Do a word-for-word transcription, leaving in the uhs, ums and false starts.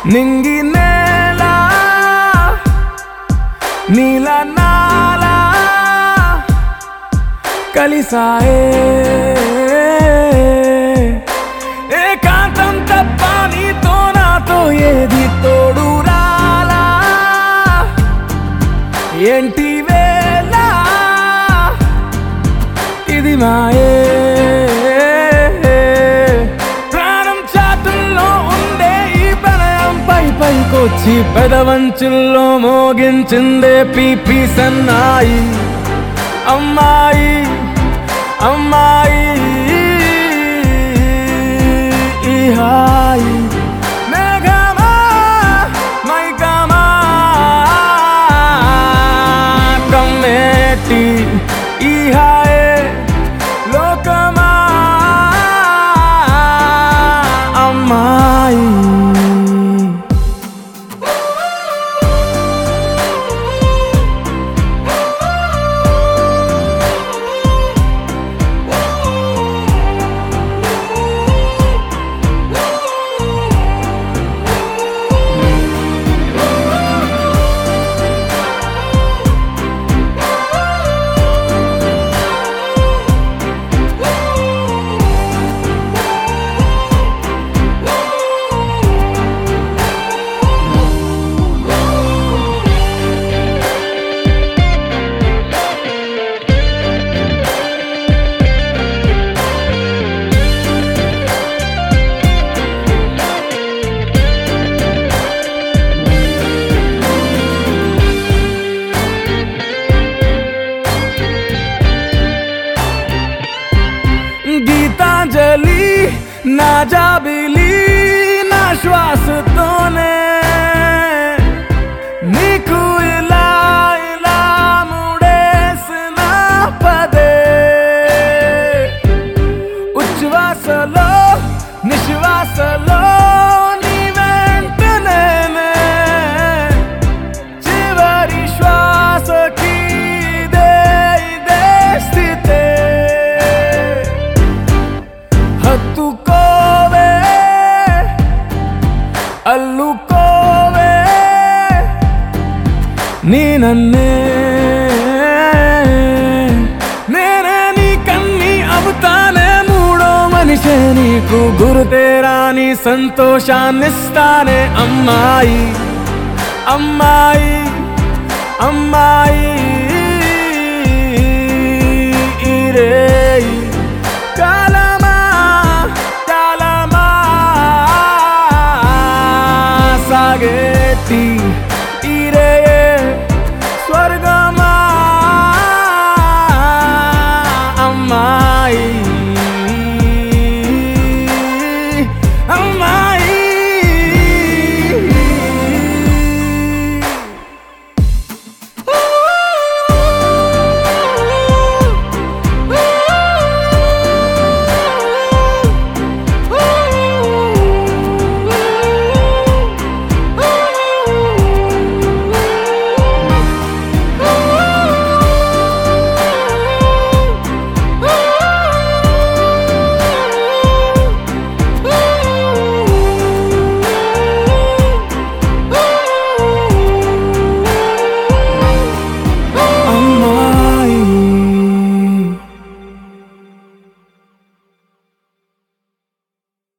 నింగి నేల నీల నాల కలిసాయే ఏకాంతం తప్ప నీతో నాతో ఏది తోడు రాలా ఏంటి వేళ ఇది మాయే పైకొచ్చి పెదవంచుల్లో మోగించిందే పీపీ సన్నాయి అమ్మాయి అమ్మాయి ఈ హాయి మేఘమా మైకమా కమ్మేటి ఈ హాయే లోకమా అమ్మాయి గీతాంజలి నా జాబిలి నా శ్వాసతోనే నీకు ఇలా ఇలా ముడేసిన పదే ఉచ్ఛ్వాసలో నిశ్వాసలో నీ వెంట నేనే చివరి శ్వాసకి ఇదే ఇదే స్థితే హత్తుకోవే అల్లుకోవే నీ నన్నే నేనే నీ కన్ని అవుతానే మూడో మనిషే నీకు గురుతేరాని సంతోషాన్నిస్తానే అమ్మాయి అమ్మాయి అమ్మాయి